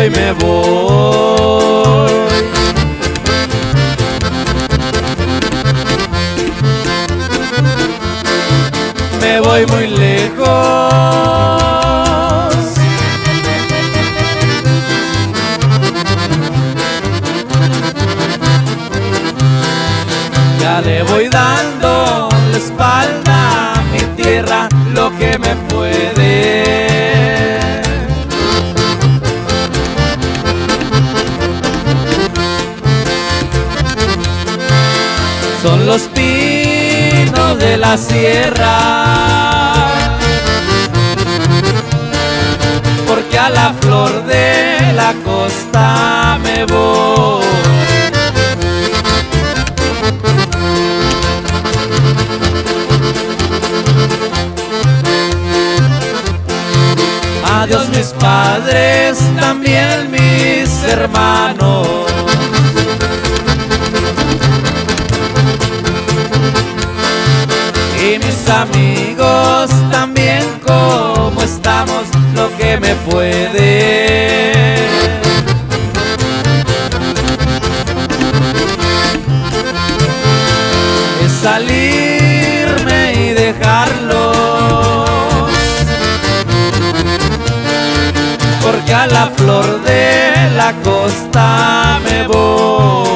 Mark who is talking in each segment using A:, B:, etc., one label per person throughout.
A: y me voy. Me voy muy lejos, ya le voy dando la espalda a mi tierra, lo que me puede. Son los pinos de la sierra, porque a la flor de la costa me voy. Adiós mis padres, también mis hermanos, y mis amigos también, como estamos, lo que me puede. Es salirme y dejarlos, porque a la flor de la costa me voy.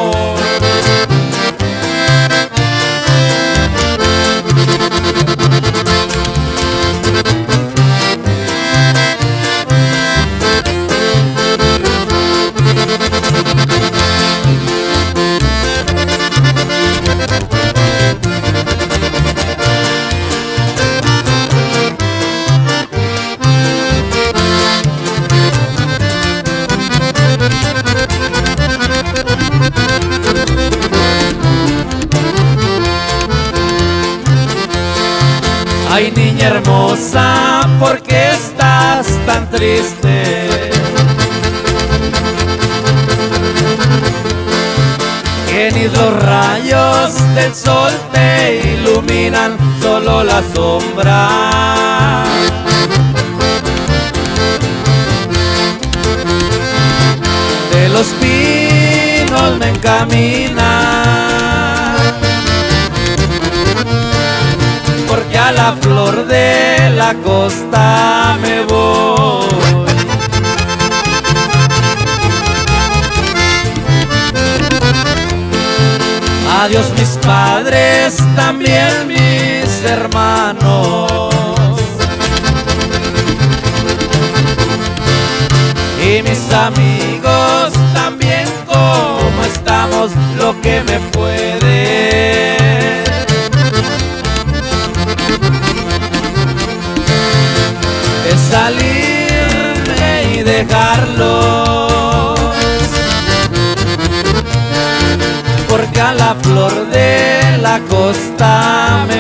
A: Ay, niña hermosa, ¿por qué estás tan triste? Que ni los rayos del sol te iluminan, solo la sombra. De los pinos me encamina, porque a la flor de la costa me voy. Adiós mis padres, también mis hermanos, y mis amigos también, como estamos, lo que me puede. Es salirme y dejarlos, porque a la flor de la costa me